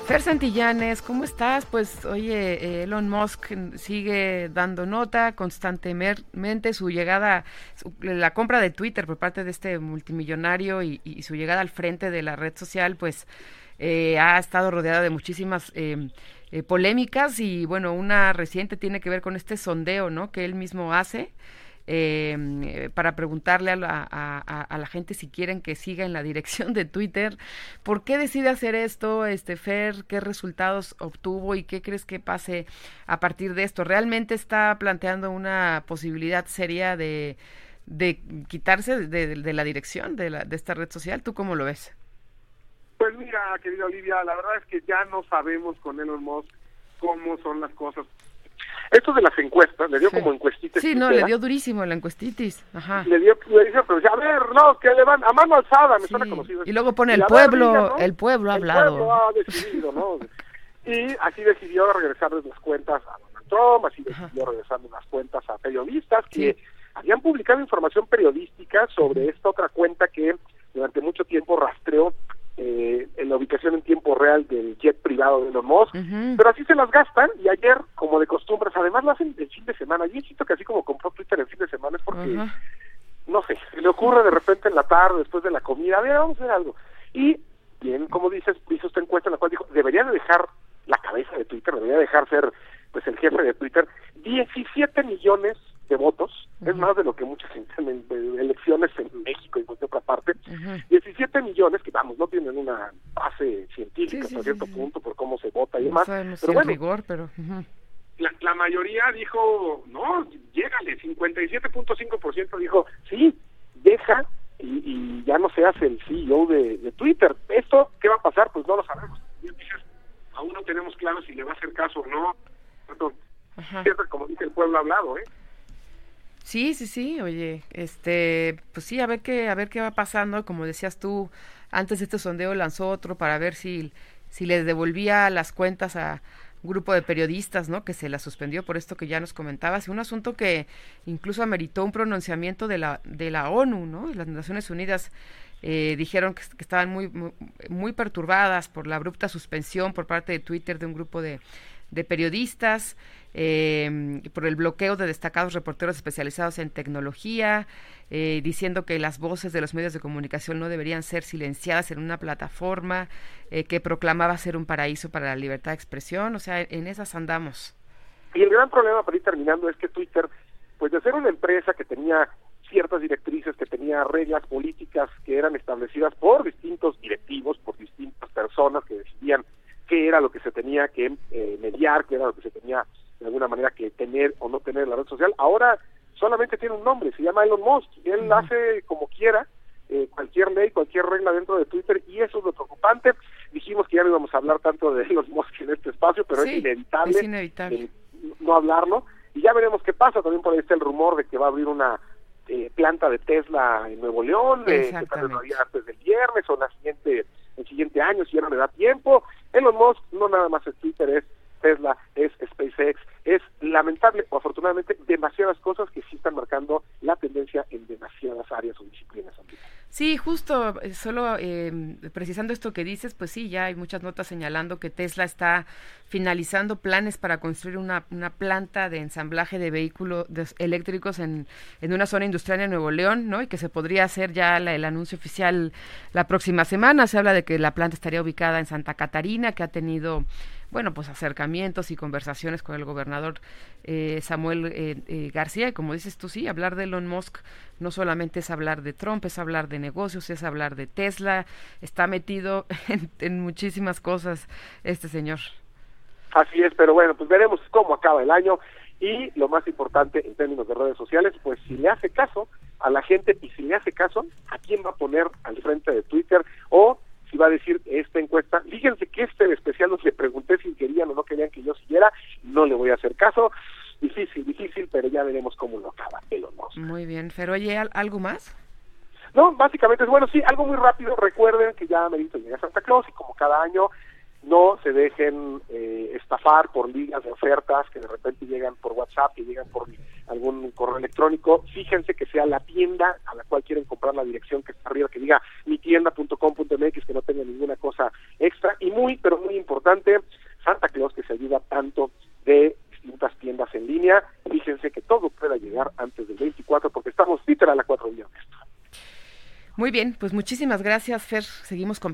Fer Santillanes, ¿cómo estás? Pues oye, Elon Musk sigue dando nota constantemente, su llegada, la compra de Twitter por parte de este multimillonario y su llegada al frente de la red social, pues ha estado rodeada de muchísimas polémicas y bueno, una reciente tiene que ver con este sondeo, ¿no?, que él mismo hace. Para preguntarle a la gente si quieren que siga en la dirección de Twitter. ¿Por qué decide hacer esto, Fer? ¿Qué resultados obtuvo y qué crees que pase a partir de esto? ¿Realmente está planteando una posibilidad seria de quitarse de la dirección de esta red social? ¿Tú cómo lo ves? Pues mira, querida Olivia, la verdad es que ya no sabemos con Elon Musk cómo son las cosas. Esto de las encuestas, le dio como encuestitis. Sí, no, le dio durísimo la encuestitis. Ajá. Le dice, pero a ver, no, que le van a mano alzada, me suena conocido. Y luego pone el pueblo, ¿no? El pueblo ha hablado. El pueblo ha decidido, ¿no? Y así decidió regresarles las cuentas a Donald Trump, así decidió regresarles las cuentas a periodistas que habían publicado información periodística sobre esta otra cuenta que durante mucho tiempo rastreó en la ubicación en tiempo real del jet privado de Elon Musk, pero así se las gastan, y ayer, como de costumbre, además lo hacen el fin de semana. Yo insisto que así como compró Twitter el fin de semana es porque, no sé, se le ocurre de repente en la tarde, después de la comida, a ver, vamos a hacer algo. Y, bien, como dices, hizo esta encuesta en la cual dijo, debería de dejar la cabeza de Twitter, debería dejar ser, pues, el jefe de Twitter, 17 millones de votos, es más de lo que muchas en elecciones en México y en cualquier otra parte, 17 millones, que vamos, no tienen una base científica hasta cierto punto por cómo se vota y demás, pero bueno, rigor, pero la mayoría dijo, no, llégale, 57.5% dijo, sí, deja y ya no seas el CEO de Twitter. ¿Esto qué va a pasar? Pues no lo sabemos. Aún no tenemos claro si le va a hacer caso o no. Siempre, como dice el pueblo hablado, Sí, oye, pues sí, a ver qué va pasando. Como decías tú, antes de este sondeo lanzó otro para ver si les devolvía las cuentas a un grupo de periodistas, ¿no?, que se las suspendió por esto que ya nos comentabas, un asunto que incluso ameritó un pronunciamiento de la ONU, ¿no? Las Naciones Unidas dijeron que estaban muy perturbadas por la abrupta suspensión por parte de Twitter de un grupo de periodistas, por el bloqueo de destacados reporteros especializados en tecnología, diciendo que las voces de los medios de comunicación no deberían ser silenciadas en una plataforma que proclamaba ser un paraíso para la libertad de expresión. O sea, en esas andamos. Y el gran problema, para ir terminando, es que Twitter, pues de ser una empresa que tenía ciertas directrices, que tenía reglas políticas que eran establecidas por distintos directivos, por distintas personas que decidían qué era lo que se tenía que mediar, qué era lo que se tenía de alguna manera que tener o no tener en la red social, ahora solamente tiene un nombre, se llama Elon Musk, y él hace como quiera, cualquier ley, cualquier regla dentro de Twitter, y eso es lo preocupante. Dijimos que ya no íbamos a hablar tanto de Elon Musk en este espacio, pero es inevitable no hablarlo, y ya veremos qué pasa. También por ahí está el rumor de que va a abrir una planta de Tesla en Nuevo León, que tal vez lo haría antes del viernes o el siguiente año, si ya no le da tiempo. Elon Musk no nada más es Twitter, es Tesla, es SpaceX, es lamentable o afortunadamente demasiadas cosas que sí están marcando la tendencia en demasiadas áreas o disciplinas. Sí, justo, solo precisando esto que dices, pues sí, ya hay muchas notas señalando que Tesla está finalizando planes para construir una planta de ensamblaje de vehículos eléctricos en una zona industrial en Nuevo León, ¿no? Y que se podría hacer ya el anuncio oficial la próxima semana. Se habla de que la planta estaría ubicada en Santa Catarina, que ha tenido, bueno, pues acercamientos y conversaciones con el gobernador Samuel García, y como dices tú, sí, hablar de Elon Musk no solamente es hablar de Trump, es hablar de negocios, es hablar de Tesla, está metido en muchísimas cosas este señor. Así es, pero bueno, pues veremos cómo acaba el año, y lo más importante en términos de redes sociales, pues si le hace caso a la gente, y si le hace caso, ¿a quién va a poner al frente de Twitter? O si va a decir esta encuesta, fíjense que especial no le pregunté si querían o no querían que yo siguiera, no le voy a hacer caso. Difícil, pero ya veremos cómo lo acaba Elon Musk. Muy bien, pero oye, ¿algo más? No, básicamente es bueno, sí, algo muy rápido. Recuerden que ya merito llega Santa Claus, y como cada año, no se dejen estafar por ligas de ofertas que de repente llegan por WhatsApp, que llegan por algún correo electrónico. Fíjense que sea la tienda a la cual quieren comprar, la dirección que está arriba, que diga mitienda.com.mx, que no tenga ninguna cosa extra. Y muy muy, pero muy importante, Santa Claus, que se ayuda tanto de distintas tiendas en línea. Fíjense que todo pueda llegar antes del 24, porque estamos literal a 4 días de esto. Muy bien, pues muchísimas gracias, Fer. Seguimos con